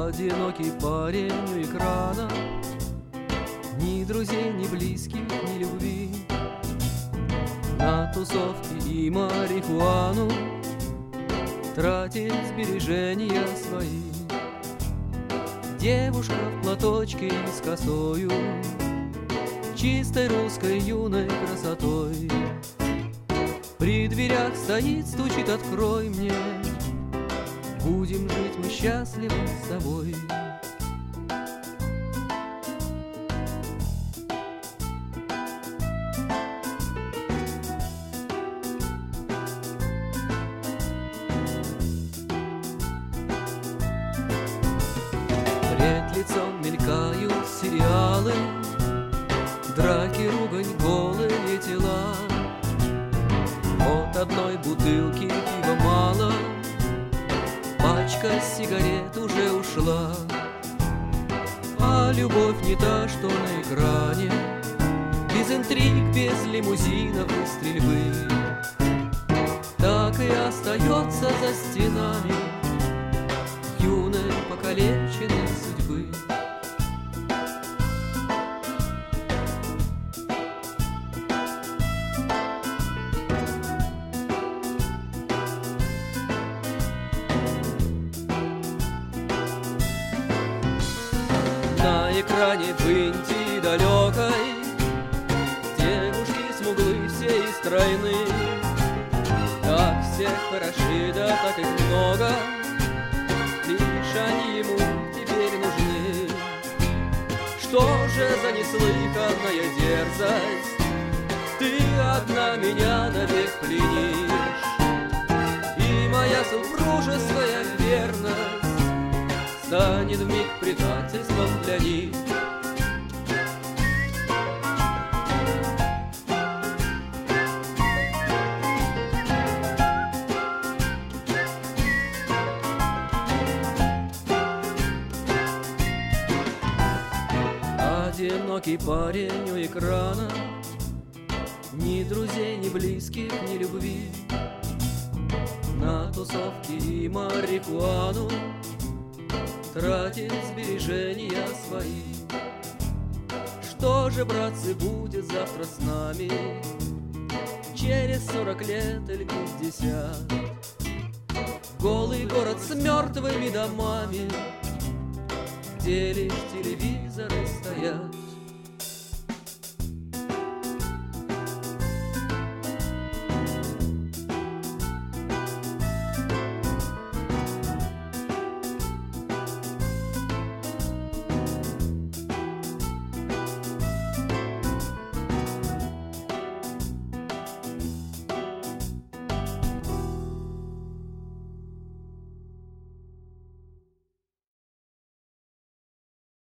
Одинокий парень у экрана, ни друзей, ни близких, ни любви. На тусовки и марихуану тратит сбережения свои. Девушка в платочке и с косою, чистой русской юной красотой. При дверях стоит, стучит: открой мне, будем жить мы счастливы с тобой. Пред лицом мелькают сериалы, драки, ругань, голые тела. От одной бутылки пива мало, пачка сигарет уже ушла. А любовь не та, что на экране, без интриг, без лимузинов и стрельбы. Так и остается за стенами юной покалеченной судьбы. На экране в Индии далекой девушки смуглые все и стройны. Так все хороши, да так их много, лишь они ему теперь нужны. Что же за неслыханная дерзость, ты одна меня навек пленишь. И моя супружеская верность станет вмиг предательством для них. Одинокий парень у экрана, ни друзей, ни близких, ни любви. На тусовки и марихуану тратит сбережения свои. Что же, братцы, будет завтра с нами, через 40 лет или 50? Голый город с мертвыми домами, где лишь телевизоры стоят.